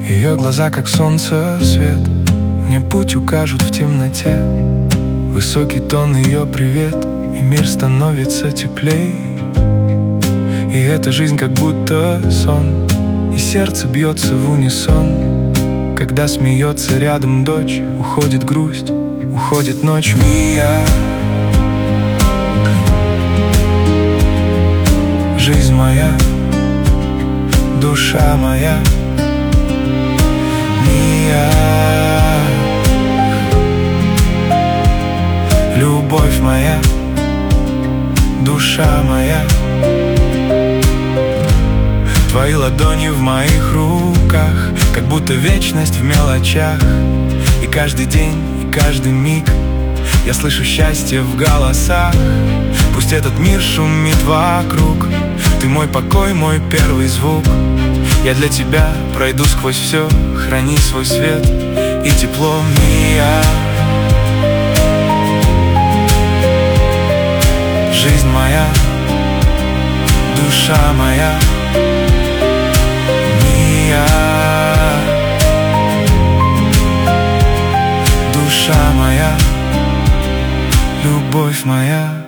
Ее глаза, как солнце, свет, мне путь укажут в темноте. Высокий тон ее привет, и мир становится теплей. И эта жизнь как будто сон, и сердце бьется в унисон. Когда смеется рядом дочь, уходит грусть, уходит ночь. Мия, жизнь моя, душа моя. Мия, любовь моя, душа моя. Твои ладони в моих руках, как будто вечность в мелочах. И каждый день, и каждый миг я слышу счастье в голосах. Пусть этот мир шумит вокруг, ты мой покой, мой первый звук. Я для тебя пройду сквозь все, храни свой свет и тепло. Мия, жизнь моя, душа моя. Мия, душа моя, любовь моя.